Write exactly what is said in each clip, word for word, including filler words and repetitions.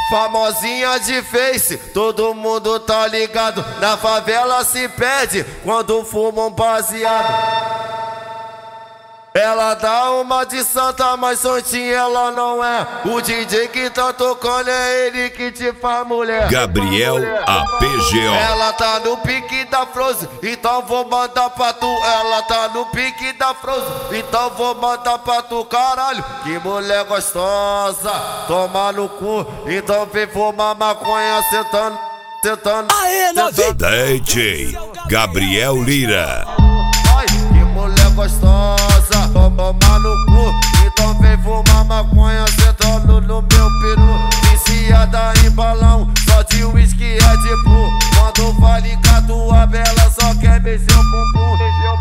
Famosinha de Face, todo mundo tá ligado. Na favela se pede quando fuma um baseado. Ela dá uma de santa, mas santinha ela não é. O D J que tá tocando é ele que te faz mulher. Gabriel A P G O. Ela tá no pique da Frozen, então vou mandar pra tu. Ela tá no pique da Frozen, então vou mandar pra tu. Caralho, que mulher gostosa, toma no cu. Então vem fumar maconha sentando, sentando, Aê, sentando. D J Gabriel Lira. Ai, que mulher gostosa, toma no cu. Então vem fumar maconha sentando no meu peru. Viciada em balão, só de uísque é de bu. Quando vai ligar tua bela, só quer mexer o bumbum.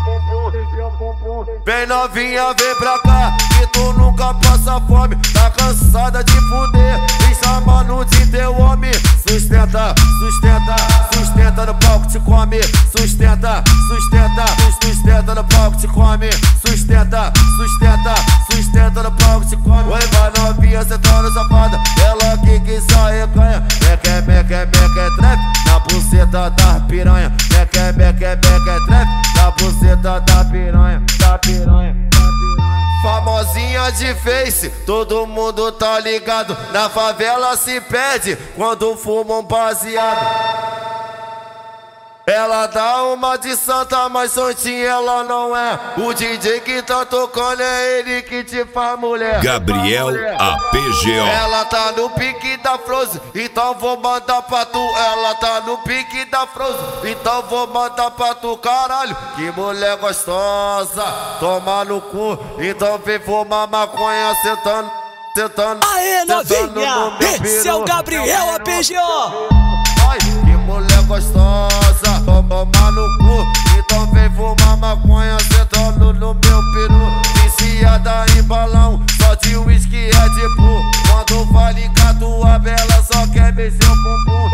Bem novinha, vem pra cá, que tu nunca passa fome. Tá cansada de fuder, vem chamando de teu homem. Sustenta, sustenta, sustenta no palco te come. Sustenta, sustenta, sustenta no palco te come. Sustenta, sustenta, sustenta no palco te come. Oi, vai novinha, sentando safada, ela que que sai ganha. Meque, meque, meque, trap, na buceta da piranha. Meque, meque, meque, trap, na buceta da piranha, da piranha. Famosinha de Face, todo mundo tá ligado. Na favela se pede quando fuma um baseado. Ela dá uma de santa, mas santinha ela não é. O D J que tá tocando é ele que te faz mulher. Gabriel A P G O. Ela tá no pique da Frozen, então vou mandar pra tu. Ela tá no pique da Frozen, então vou mandar pra tu. Caralho, que mulher gostosa, toma no cu. Então vem fumar maconha sentando, sentando, Aê, sentando no novinha, meu esse é o peru. Gabriel A P G O. Ai, que mulher gostosa, toma no cu. Então vem fumar maconha sentando no meu peru. Viciada em balão, só de uísque é de bu. Quando vai ligar tua bela, só quer mexer o bumbum.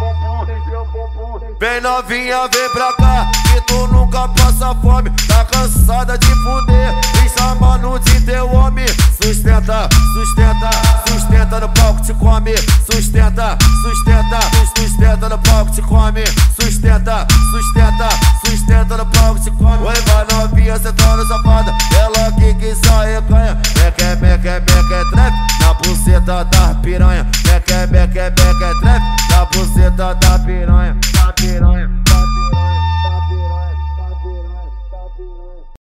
Bem novinha, vem pra cá, que tu nunca passa fome. Tá cansada de fuder, vem chamando de teu homem. Sustenta, sustenta, sustenta no palco te come. Sustenta, sustenta, sustenta no palco te come. Sustenta, sustenta, sustenta no palco te come. Oi, vai novinha, sentando safada, ela que que sai ganha. Meque, meque, meque, trap, na buceta da piranha. Meque, meque, meque, trap, na buceta da piranha, da piranha.